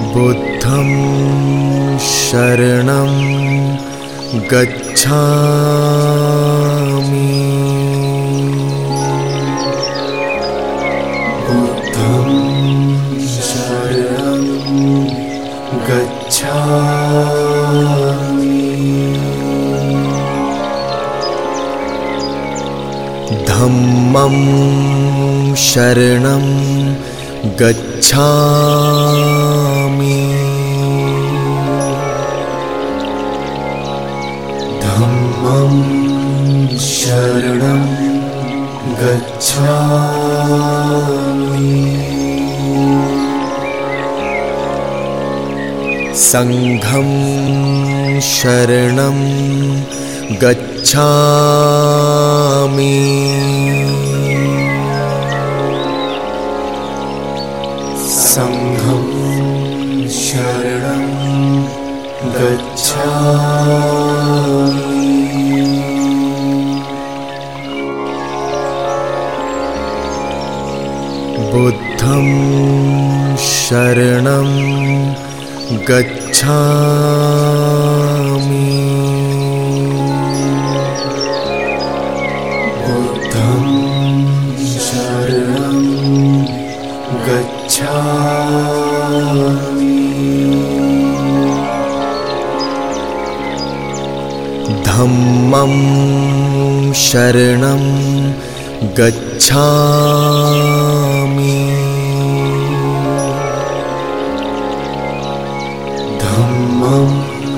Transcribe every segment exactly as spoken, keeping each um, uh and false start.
बुद्धं शरणं गच्छामि। बुद्धं शरणं गच्छामि। धम्मं शरणं गच्छामि। धम्मं शरणं गच्छामि। संघं शरणं गच्छामि। संघं शरणं गच्छामि। बुद्धं शरणं गच्छामि। बुद्धं शरणं गच्छामि। धम्मं शरणं गच्छामि। धम्मं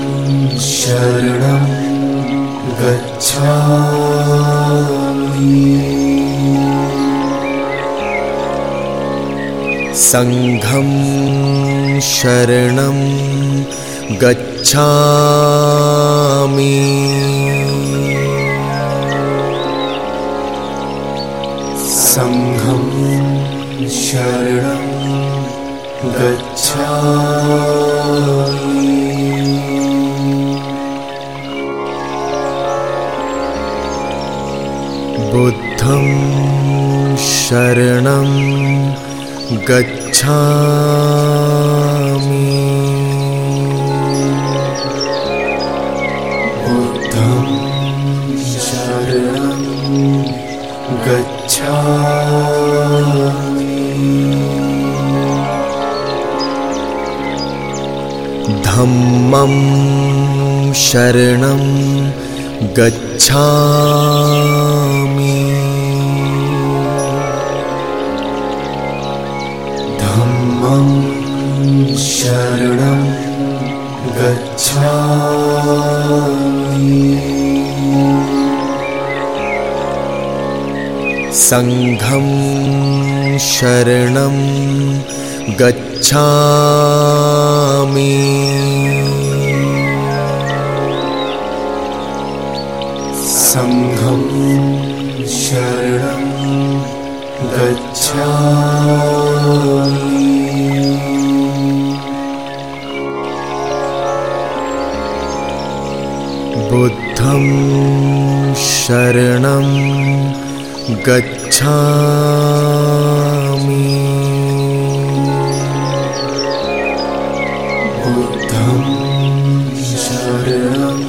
शरणं गच्छामि। संघं शरणं गच्छामि। संघं शरणं गच्छामि। बुद्धं शरणं गच्छामि। बुद्धं शरणं गच्छामि। धम्मं शरणं गच्छामि। धम्मं शरणं गच्छामि। संघं शरणं गच्छामि। संघं शरणं गच्छामि। बुद्धं शरणं गच्छामि। बुद्धं शरणं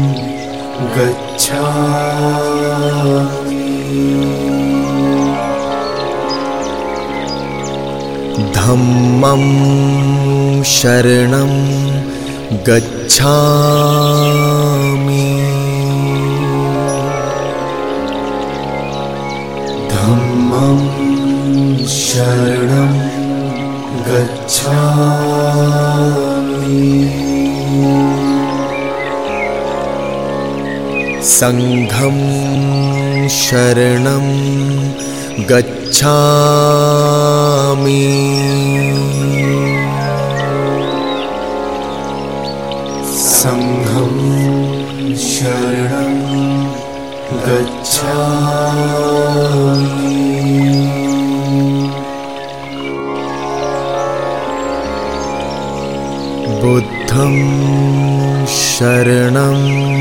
गच्छामि। धम्मं शरणं गच्छामि। धम्मं शरणं गच्छामि। संघं शरणं गच्छामि। संघं शरणं गच्छामि। बुद्धं शरणं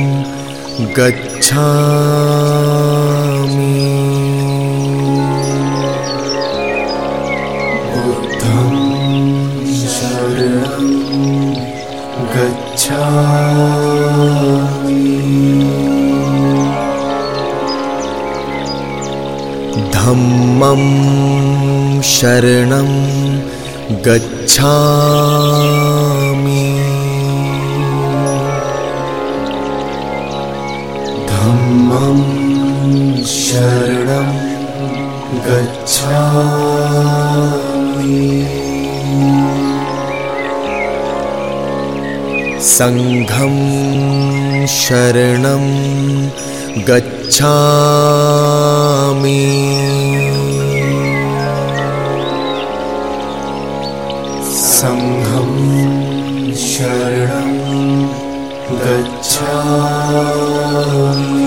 गच्छामि। बुद्धं शरणं गच्छामि धम्मं शरणं गच्छामि धम्मं शरणं गच्छामि संघं शरणं गच्छामि संघं शरणं गच्छामि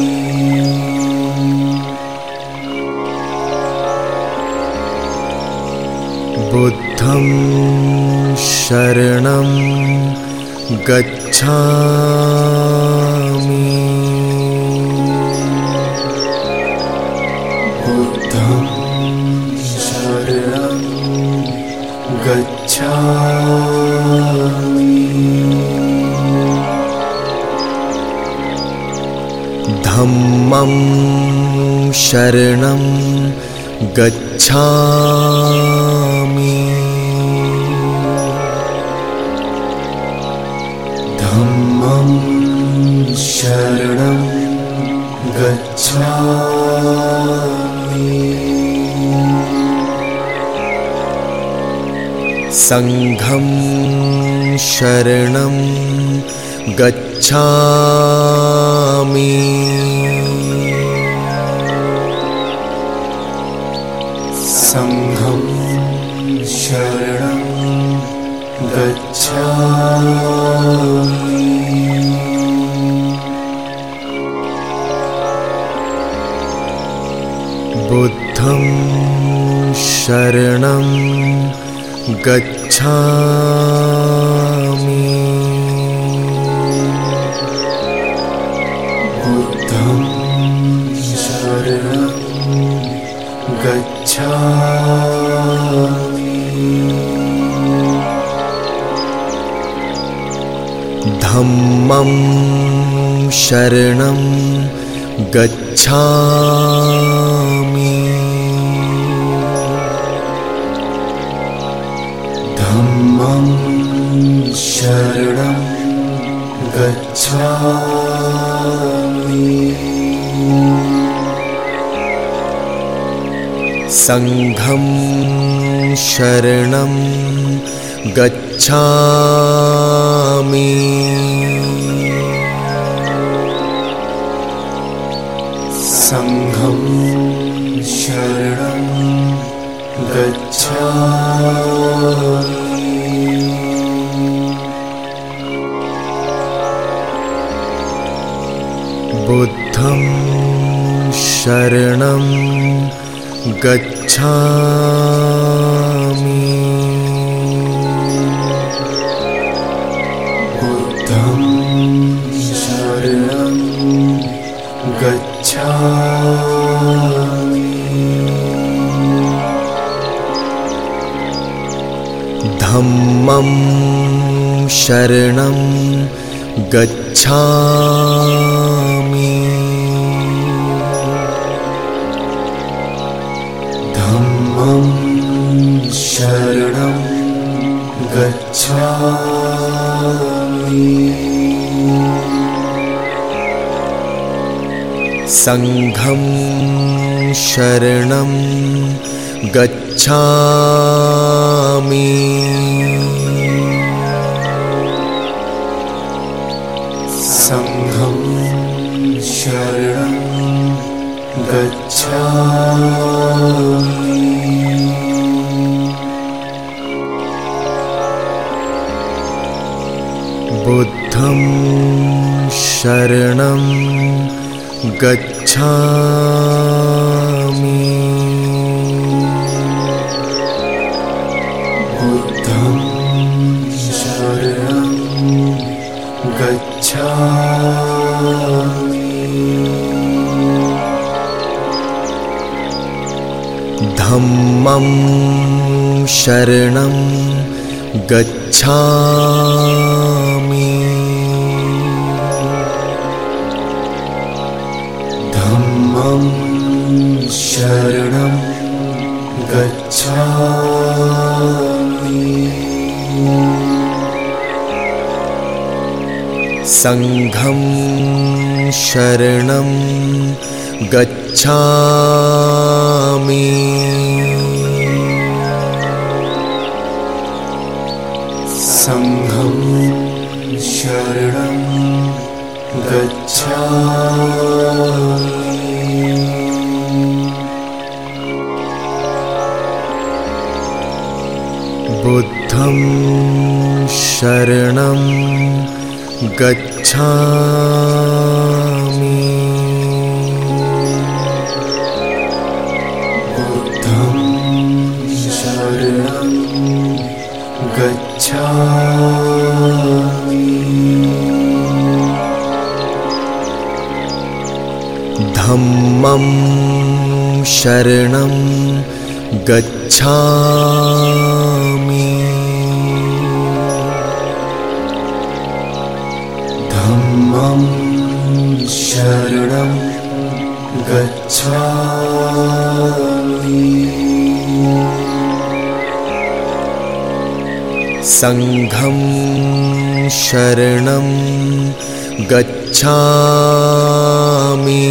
बुद्धं शरणं गच्छामि बुद्धं शरणं गच्छामि धम्मं शरणं गच्छामि धम्मं शरणं गच्छामि संघं शरणं गच्छामि संघं शरणं गच्छामि बुद्धं शरणं गच्छामि बुद्धं शरणं गच्छामि धम्मं शरणं गच्छामि धम्मं शरणं गच्छामि संघं शरणं गच्छामि संघं शरणं गच्छामि बुद्धं शरणं गच्छामि बुद्धं शरणं गच्छामि धम्मं शरणं गच्छामि धम्मं शरणं गच्छामि संघं शरणं गच्छामि संघं शरणं गच्छामि बुद्धं शरणं गच्छामि बुद्धं शरणं गच्छामि धम्मं शरणं गच्छामि धम्मं शरणं गच्छामि संघं शरणं गच्छामि संघं शरणं गच्छामि बुद्धं शरणं गच्छामि बुद्धं शरणं गच्छामि धम्मं शरणं गच्छामि धम्मं शरणं गच्छामि संघं शरणं गच्छामि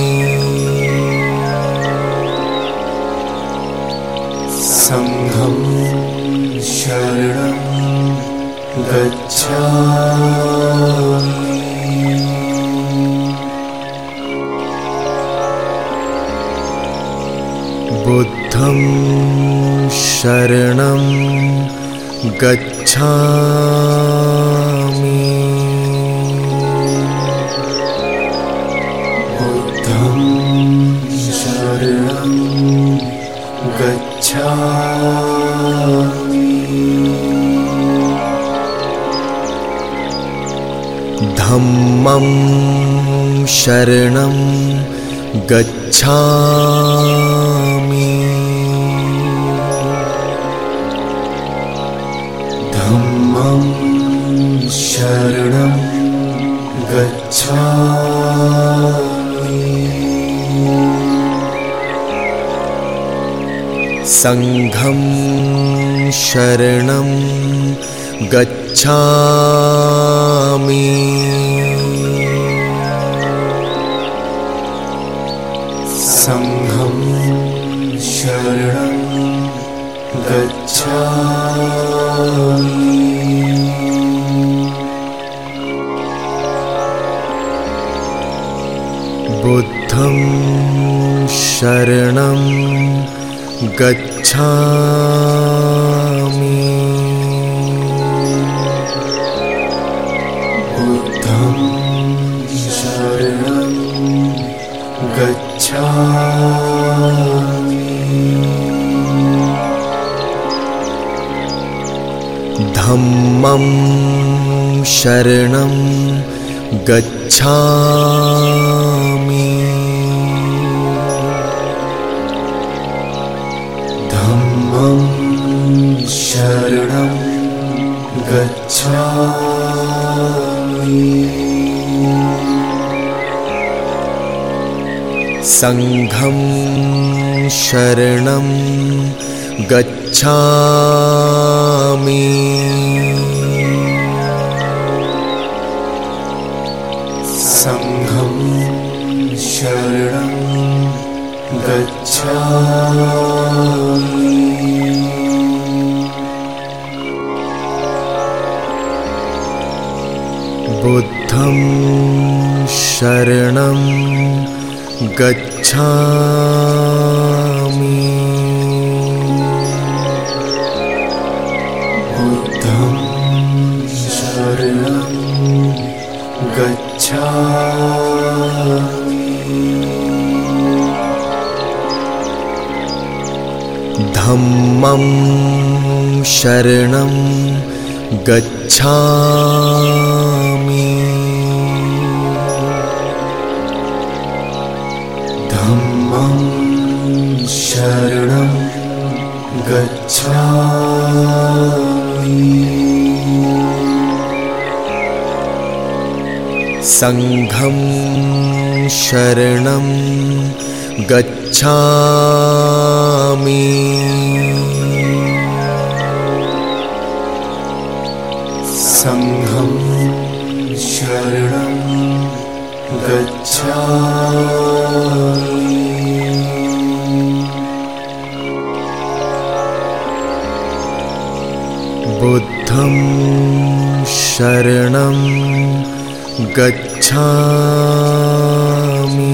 संघं शरणं गच्छामि बुद्धं शरणं गच्छामि बुद्धं शरणं गच्छामि धम्मं शरणं गच्छामि धम्मं शरणं गच्छामि संघं शरणं गच्छामि संघं शरणं गच्छामि बुद्धं शरणं गच्छामि बुद्धं शरणं गच्छामि धम्मं शरणं गच्छामि धम्मं शरणं गच्छामि संघं शरणं गच्छामि संघं शरणं गच्छामि बुद्धं शरणं गच्छामि धम्मं शरणं गच्छामि धम्मं शरणं गच्छामि संघं शरणं गच्छामि संघं शरणं गच्छामि संघं शरणं गच्छामि संघं शरणं गच्छामि बुद्धं शरणं गच्छामि बुद्धं शरणं गच्छामि धम्मं शरणं गच्छामि धम्मं शरणं गच्छामि संघं शरणं गच्छामि संघं शरणं गच्छामि बुद्धं शरणं गच्छामि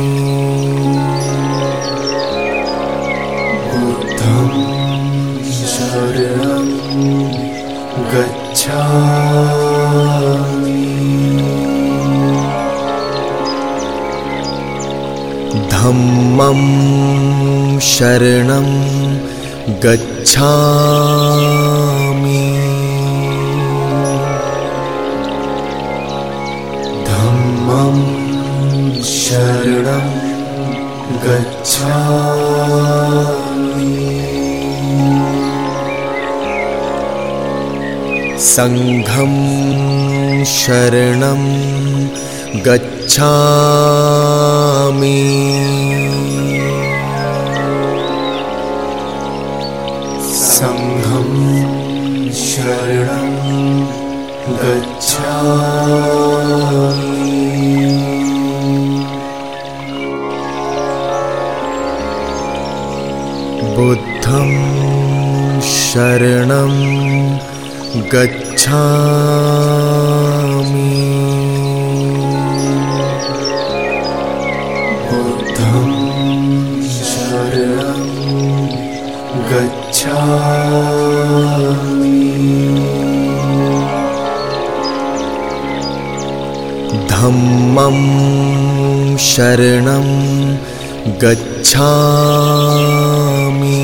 बुद्धं शरणं गच्छामि धम्मं शरणं गच्छामि धम्मं शरणं गच्छामि संघं शरणं गच्छामि संघं शरणं गच्छामि बुद्धं शरणं गच्छामि बुद्धं शरणं गच्छामि धम्मं शरणं गच्छामि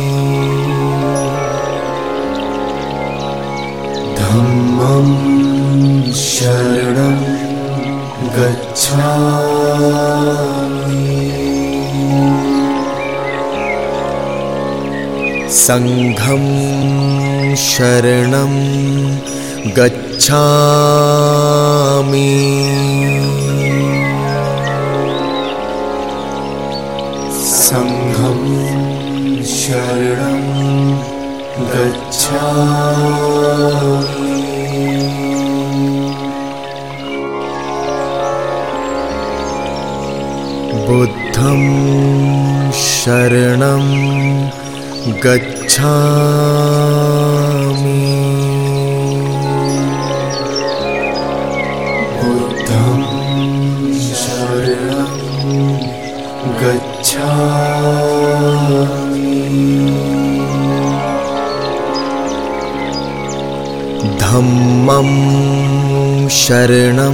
धम्मं शरणं गच्छामि संघं शरणं गच्छामि संघं शरणं गच्छामि बुद्धं शरणं गच्छामि बुद्धं शरणं गच्छामि धम्मं शरणं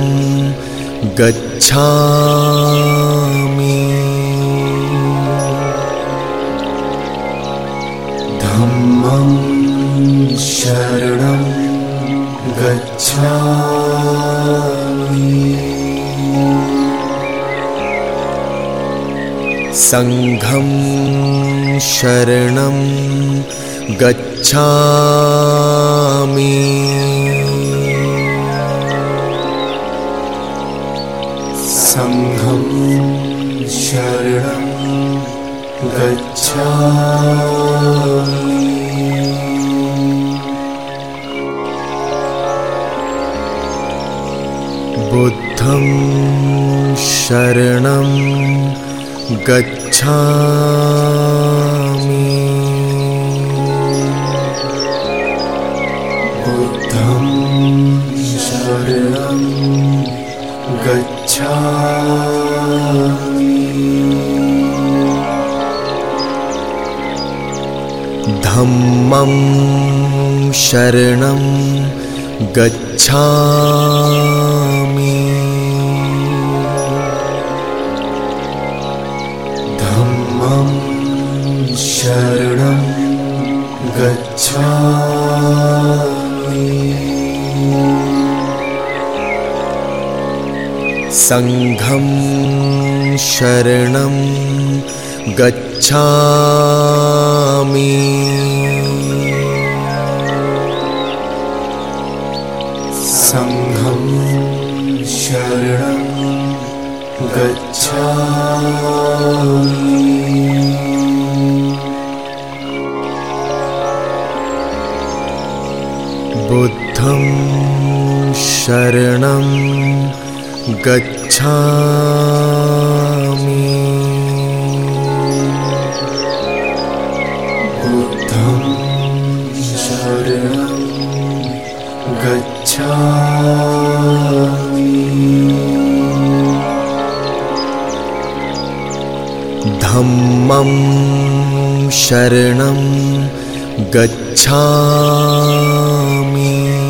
गच्छामि धम्मं शरणं गच्छामि संघं शरणं गच्छामि संघं शरणं गच्छामि बुद्धं शरणं गच्छामि बुद्धं शरणं गच्छामि धम्मं शरणं गच्छामि धम्मं शरणं गच्छामि संघं शरणं गच्छामि संघं शरणं गच्छामि शरणं गच्छामि बुद्धं शरणं गच्छामि धम्मं शरणं गच्छामि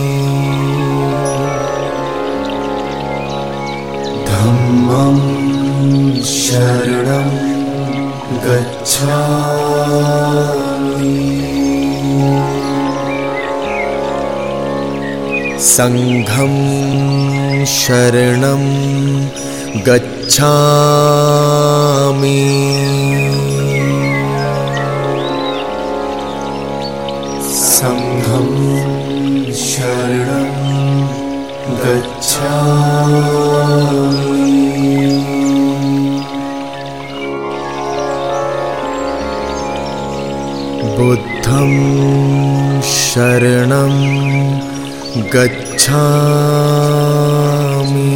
धम्मं शरणं गच्छामि संघं शरणं गच्छामि संघं शरणं गच्छामि बुद्धं शरणं गच्छामि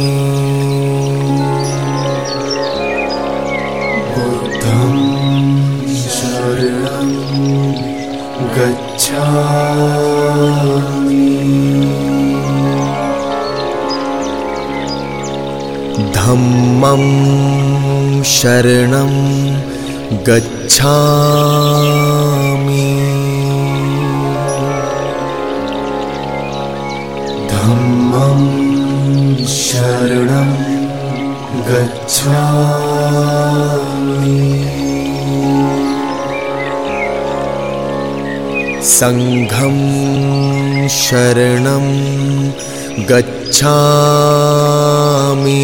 बुद्धं शरणं गच्छामि धम्मं शरणं गच्छामि धम्मं शरणं गच्छामि संघं शरणं गच्छामि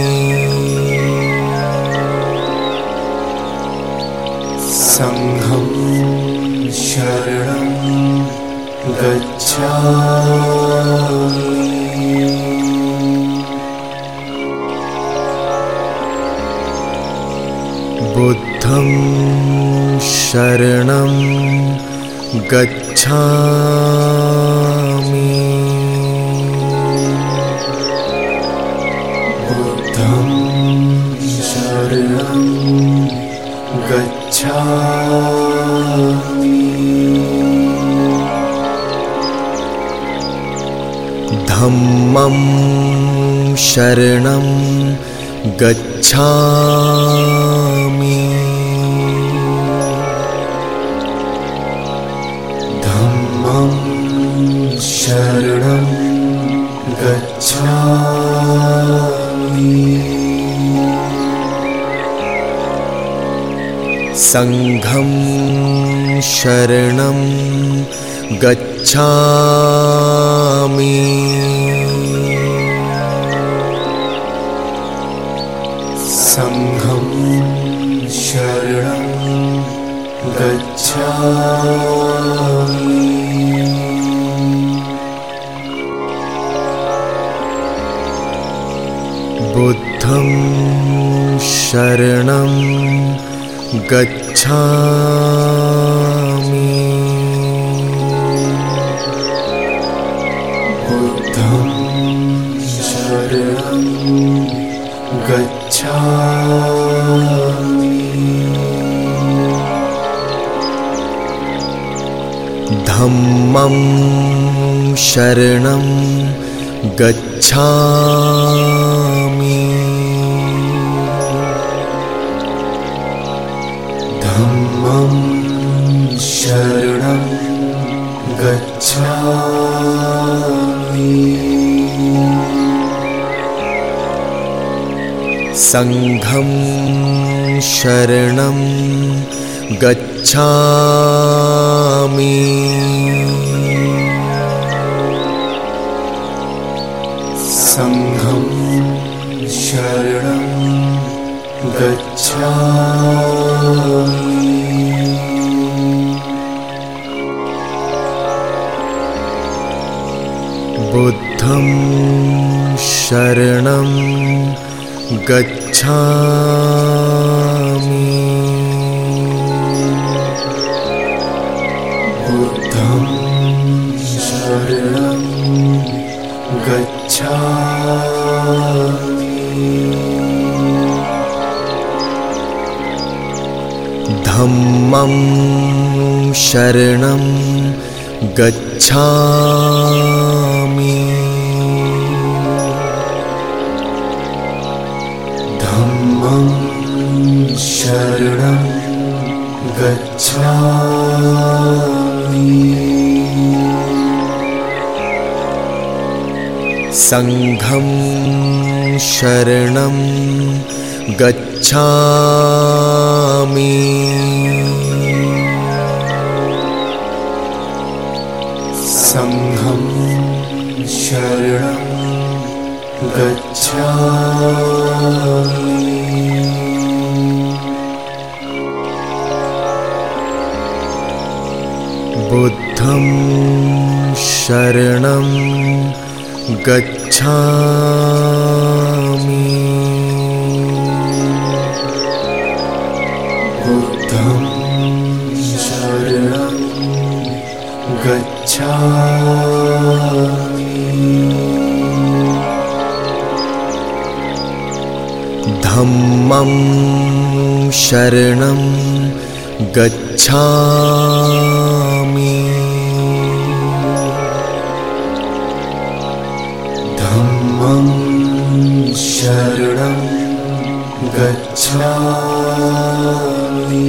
संघं शरणं गच्छामि बुद्धं शरणं गच्छामि बुद्धं शरणं गच्छामि धम्मं शरणं गच्छामि धम्मं शरणं गच्छामि संघं शरणं गच्छामि संघं शरणं गच्छामि बुद्धं शरणं गच्छामि बुद्धं शरणं गच्छामि धम्मं शरणं गच्छामि धम्मं शरणं गच्छामि संघं शरणं गच्छामि संघं शरणं गच्छामि बुद्धं शरणं गच्छामि बुद्धं शरणं गच्छामि धम्मं शरणं गच्छामि धम्मं शरणं गच्छामि संघं शरणं गच्छामि संघं शरणं गच्छामि बुद्धं शरणं गच्छामि बुद्धं शरणं गच्छामि धम्मं शरणं गच्छामि धम्मं शरणं गच्छामि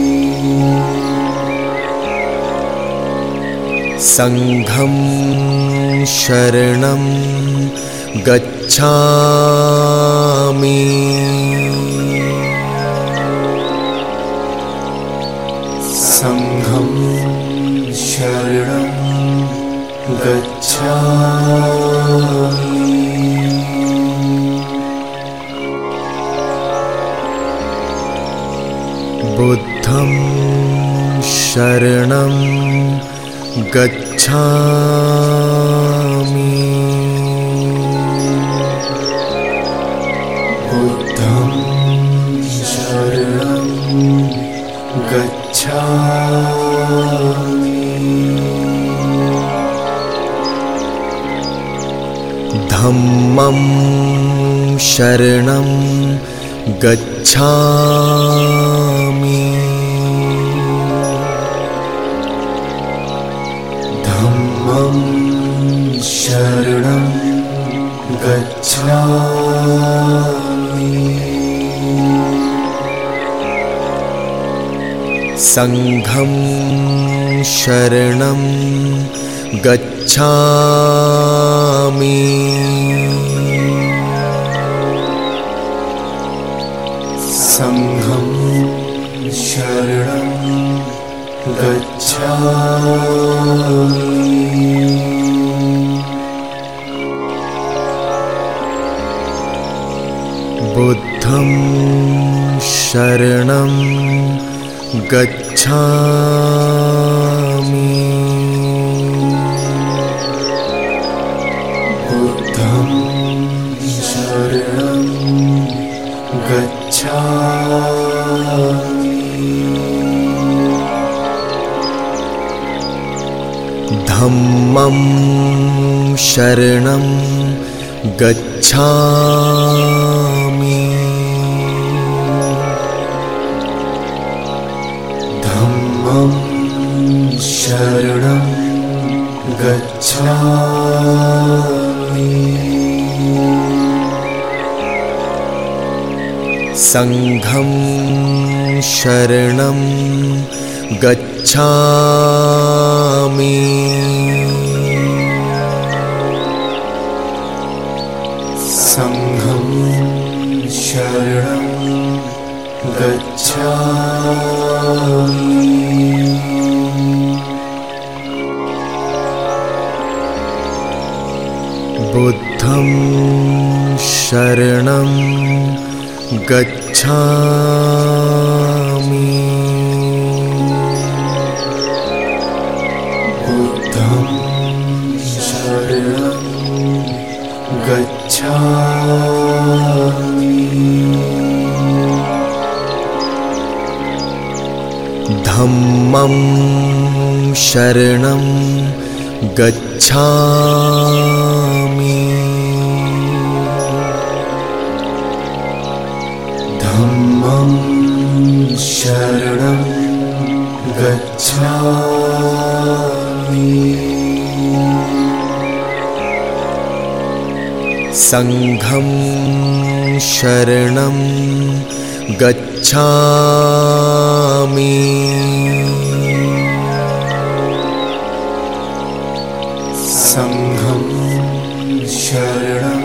संघं शरणं गच्छामि संघं शरणं गच्छामि बुद्धं शरणं गच्छामि बुद्धं शरणं गच्छामि धम्मं शरणं गच्छामि धम्मं शरणं गच्छामि संघं शरणं गच्छामि संघं शरणं गच्छामि बुद्धं शरणं गच्छामि बुद्धं शरणं गच्छामि धम्मं शरणं गच्छामि धम्मं शरणं गच्छामि संघं शरणं गच्छामि संघं शरणं गच्छामि बुद्धं शरणं गच्छामि बुद्धं शरणं गच्छामि धम्मं शरणं गच्छामि धम्मं शरणं गच्छामि संघं शरणं गच्छामि संघं शरणं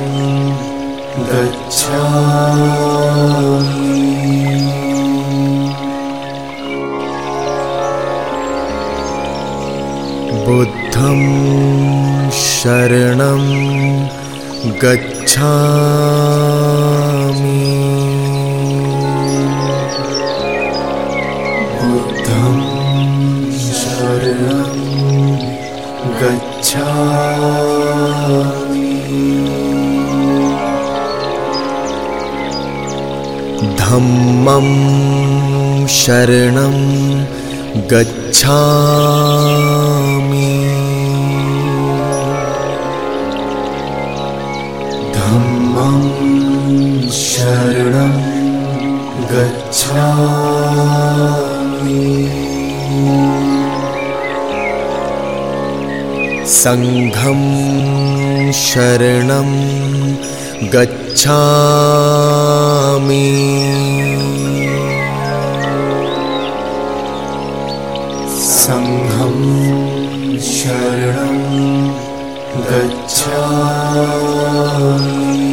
गच्छामि बुद्धं शरणं गच्छामि बुद्धं शरणं गच्छामि धम्मं शरणं गच्छामि धम्मं शरणं गच्छामि संघं शरणं गच्छामि संघं शरणं गच्छामि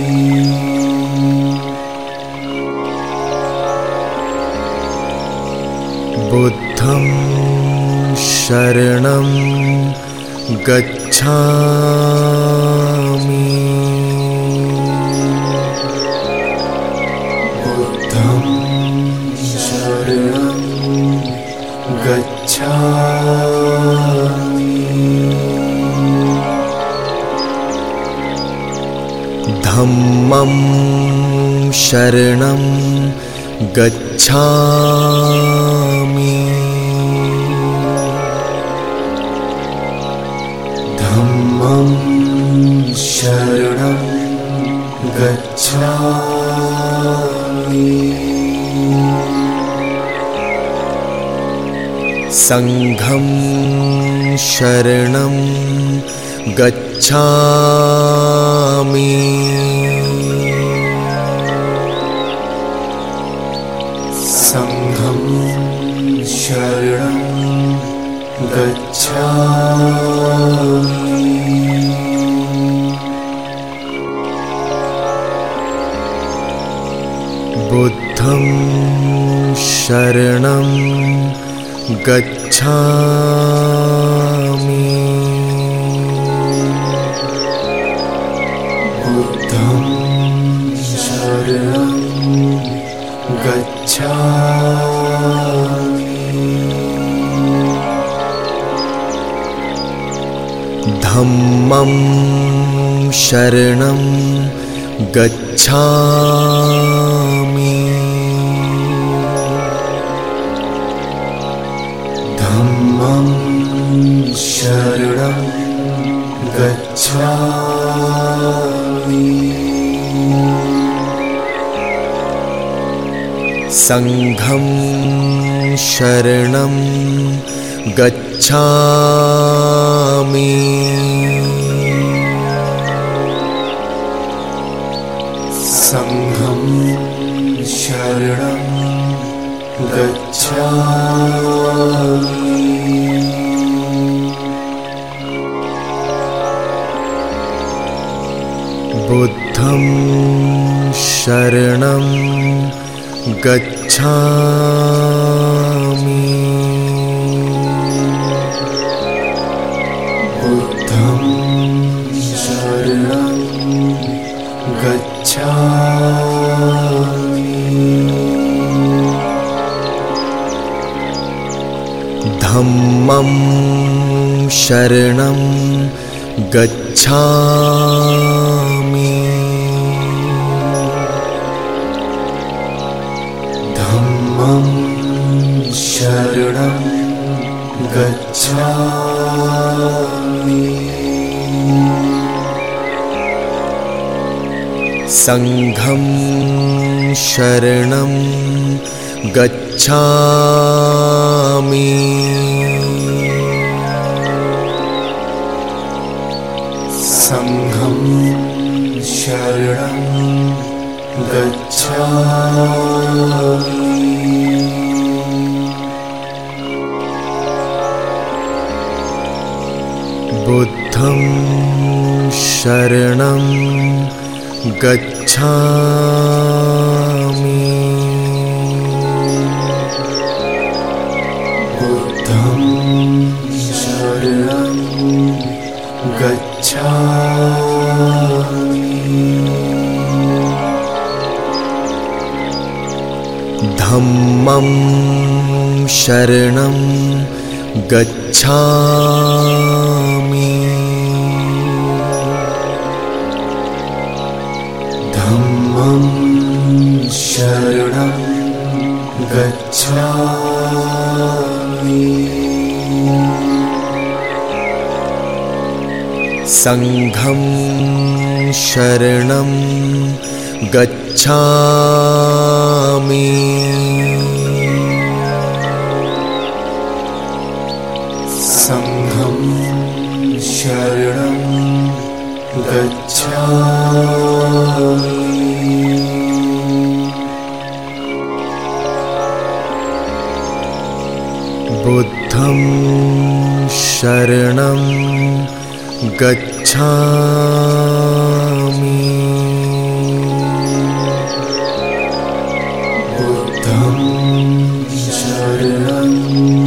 बुद्धं शरणं गच्छामि बुद्धं शरणं गच्छामि धम्मं शरणं गच्छामि धम्मं शरणं गच्छामि संघं शरणं गच्छामि संघं शरणं गच्छामि बुद्धं शरणं गच्छामि बुद्धं शरणं गच्छामि धम्मं शरणं गच्छामि धम्मं शरणं गच्छामि संघं शरणं गच्छामि संघं शरणं गच्छामि बुद्धं शरणं गच्छामि बुद्धं शरणं गच्छामि धम्मं शरणं गच्छामि धम्मं शरणं गच्छामि संघं शरणं गच्छामि गच्छामि संघं शरणं गच्छामि बुद्धं शरणं गच्छामि बुद्धं शरणं गच्छामि धम्मं शरणं गच्छामि धम्मं शरणं गच्छामि संघं शरणं गच्छामि संघं शरणं गच्छामि बुद्धं शरणं गच्छामि बुद्धं शरणं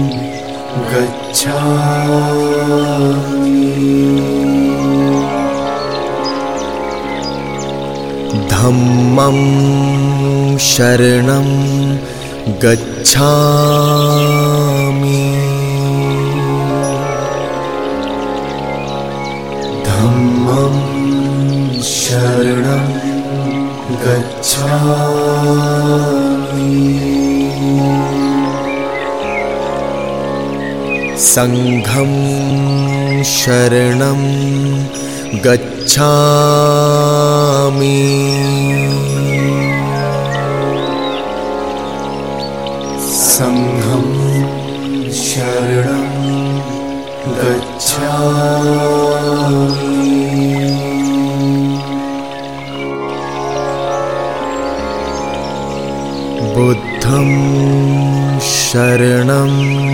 गच्छामि धम्मं शरणं गच्छामि धम्मं शरणं गच्छामि संघं शरणं गच्छामि संघं शरणं गच्छामि बुद्धं शरणं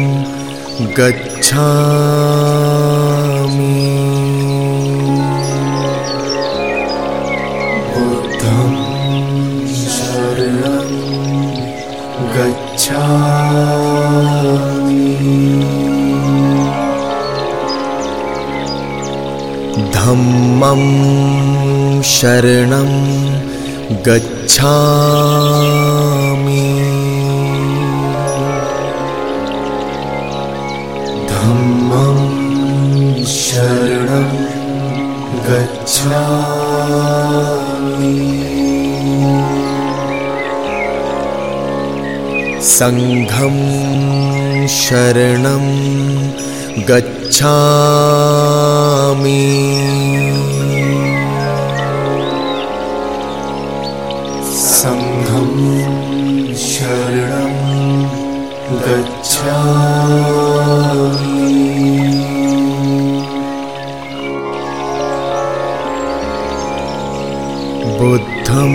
गच्छामि बुद्धं शरणं गच्छामि धम्मं शरणं गच्छामि धम्मं शरणं गच्छामि संघं शरणं गच्छामि संघं शरणं गच्छामि बुद्धं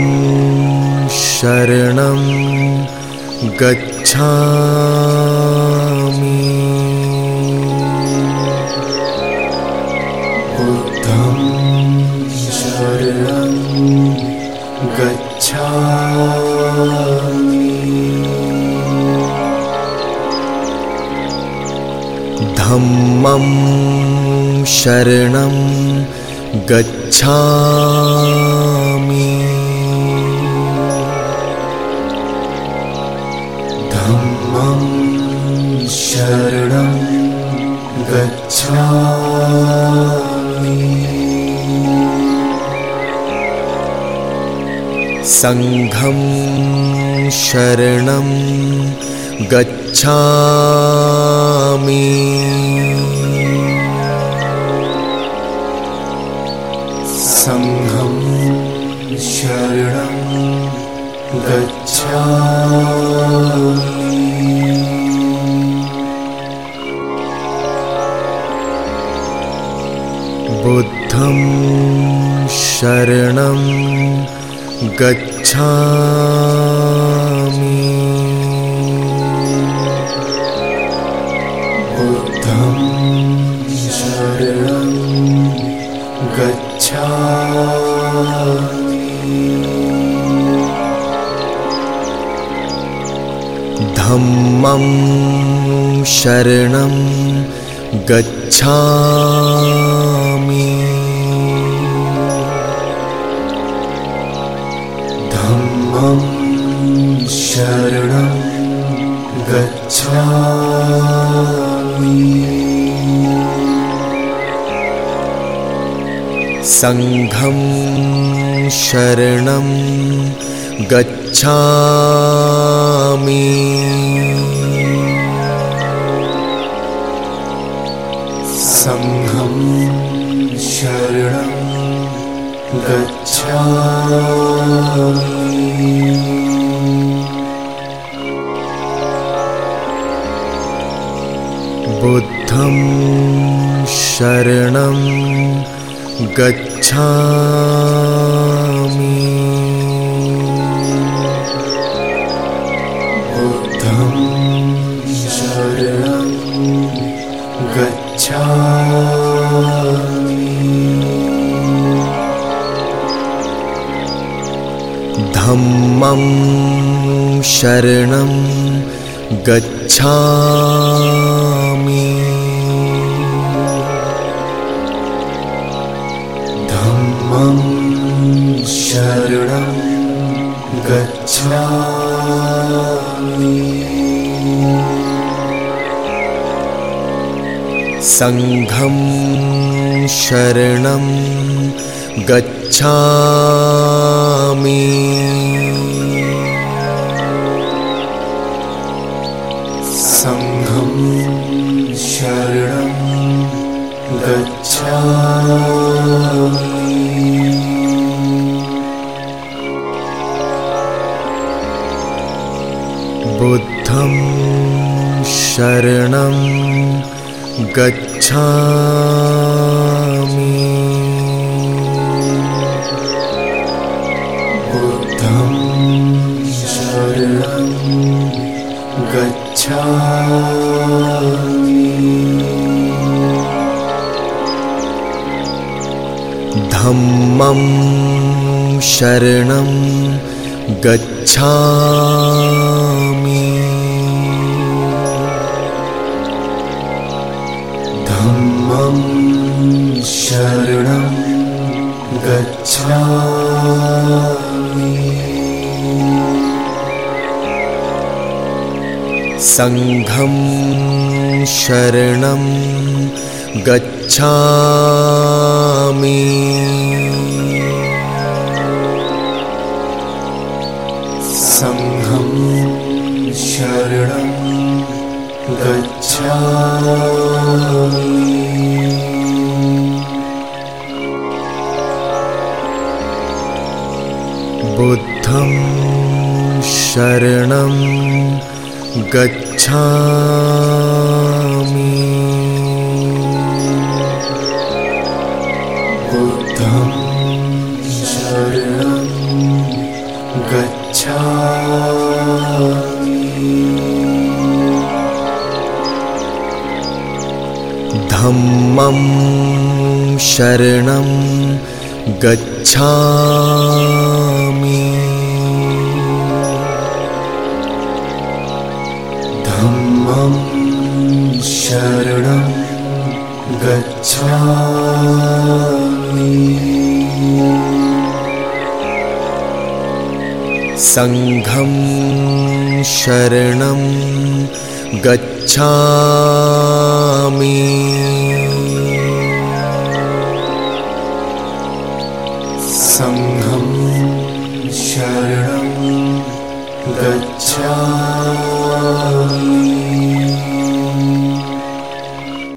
शरणं गच्छामि बुद्धं शरणं गच्छामि धम्मं शरणं गच्छामि धम्मं शरणं गच्छामि संघं शरणं गच्छामि संघं शरणं गच्छामि बुद्धं शरणं गच्छामि बुद्धं शरणं गच्छामि धम्मं शरणं गच्छामि धम्मं शरणं गच्छामि संघं शरणं गच्छामि संघं शरणं गच्छामि बुद्धं शरणं गच्छामि बुद्धं शरणं गच्छामि धम्मं शरणं गच्छामि धम्मं शरणं गच्छामि संघं शरणं गच्छामि संघं शरणं गच्छामि बुद्धं शरणं गच्छामि बुद्धं शरणं गच्छामि धम्मं शरणं गच्छामि धम्मं शरणं गच्छामि संघं शरणं गच्छामि संघं शरणं गच्छामि बुद्धं शरणं गच्छामि बुद्धं शरणं गच्छामि धम्मं शरणं गच्छामि धम्मं शरणं गच्छामि संघं शरणं गच्छामि संघं शरणं गच्छामि